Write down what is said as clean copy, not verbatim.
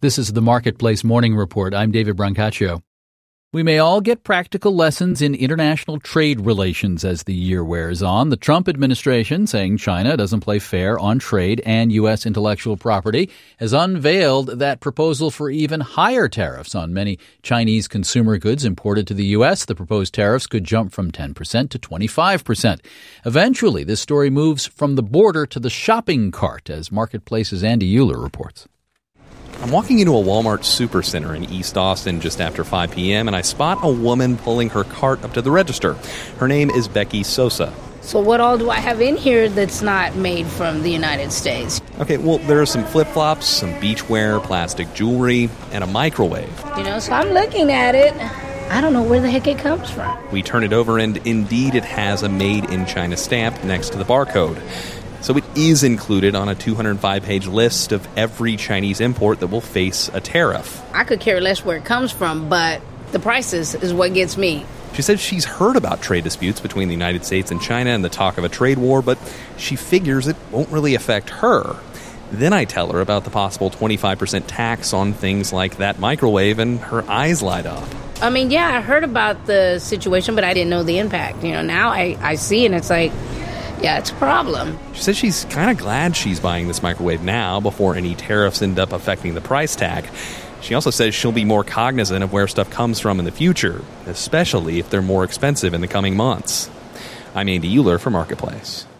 This is the Marketplace Morning Report. I'm David Brancaccio. We may all get practical lessons in international trade relations as the year wears on. The Trump administration, saying China doesn't play fair on trade and U.S. intellectual property, has unveiled that proposal for even higher tariffs on many Chinese consumer goods imported to the U.S. The proposed tariffs could jump from 10% to 25%. Eventually, this story moves from the border to the shopping cart, as Marketplace's Andy Euler reports. I'm walking into a Walmart Supercenter in East Austin just after 5 p.m. and I spot a woman pulling her cart up to the register. Her name is Becky Sosa. So what all do I have in here that's not made from the United States? Okay, well, there are some flip-flops, some beachwear, plastic jewelry, and a microwave. So I'm looking at it. I don't know where the heck it comes from. We turn it over and indeed it has a Made in China stamp next to the barcode. So it is included on a 205-page list of every Chinese import that will face a tariff. I could care less where it comes from, but the prices is what gets me. She says she's heard about trade disputes between the United States and China and the talk of a trade war, but she figures it won't really affect her. Then I tell her about the possible 25% tax on things like that microwave, and her eyes light up. I heard about the situation, but I didn't know the impact. Now I see, and it's like, yeah, it's a problem. She says she's kind of glad she's buying this microwave now before any tariffs end up affecting the price tag. She also says she'll be more cognizant of where stuff comes from in the future, especially if they're more expensive in the coming months. I'm Andy Euler for Marketplace.